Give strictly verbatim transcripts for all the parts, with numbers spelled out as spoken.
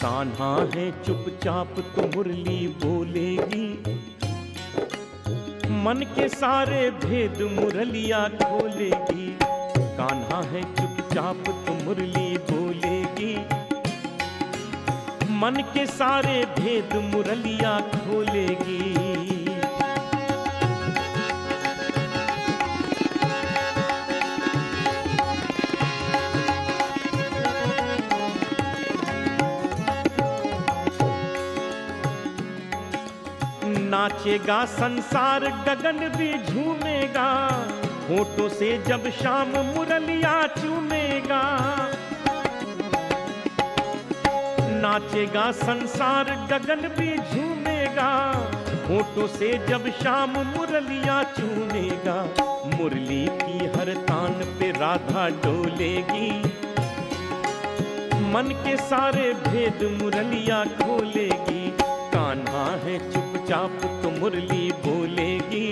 कान्हा है चुपचाप तो मुरली बोलेगी, मन के सारे भेद मुरलिया खोलेगी। कान्हा है चुपचाप तो मुरली बोलेगी, मन के सारे भेद मुरलिया खोलेगी। नाचेगा संसार गगन भी झूमेगा, होठों से जब शाम मुरलिया चूमेगा। नाचेगा संसार गगन भी झूमेगा, होठों से जब शाम मुरलिया चूमेगा। मुरली की हर तान पे राधा डोलेगी, मन के सारे भेद मुरलिया खोलेगी। कान्हा है चुपचाप तो मुरली बोलेगी,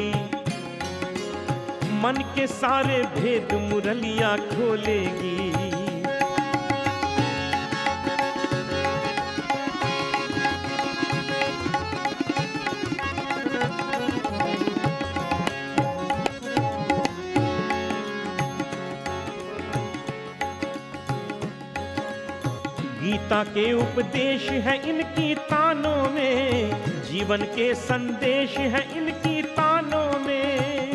मन के सारे भेद मुरलिया खोलेगी। गीता के उपदेश है इनकी तानों में, जीवन के संदेश है इनकी तानों में।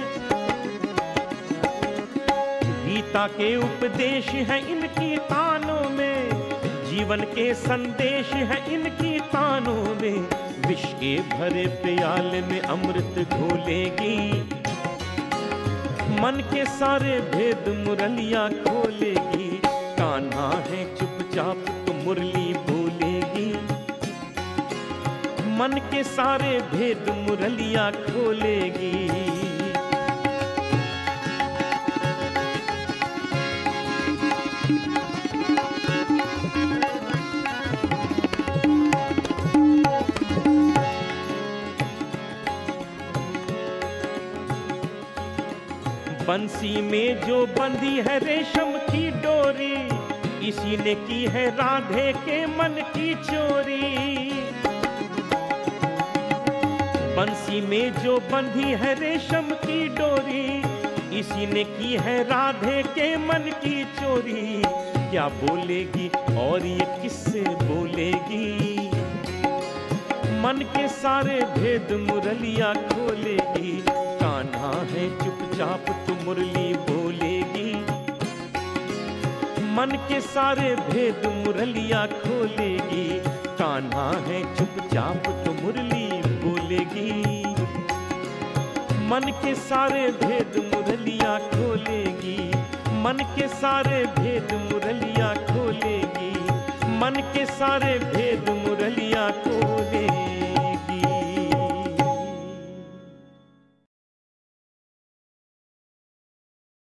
गीता के उपदेश है इनकी तानों में, जीवन के संदेश है इनकी तानों में। विष के भरे प्याले में अमृत घोलेगी, मन के सारे भेद मुरलिया खोलेगी। कान्हा है चुपचाप तो मुरली बोलेगी, मन के सारे भेद मुरलिया खोलेगी। बंसी में जो बंधी है रेशम की डोरी, इसी ने की है राधे के मन की चोरी। बंसी में जो बंधी है रेशम की डोरी, इसी ने की है राधे के मन की चोरी। क्या बोलेगी और ये किससे बोलेगी, मन के सारे भेद मुरलिया खोलेगी। कान्हा है चुपचाप तो मुरली बोलेगी, मन के सारे भेद मुरलिया खोलेगी। कान्हा है चुपचाप तो मुरली बोलेगी, मन के सारे भेद मुरलिया खोलेगी। मन के सारे भेद मुरलिया खोलेगी, मन के सारे भेद मुरलिया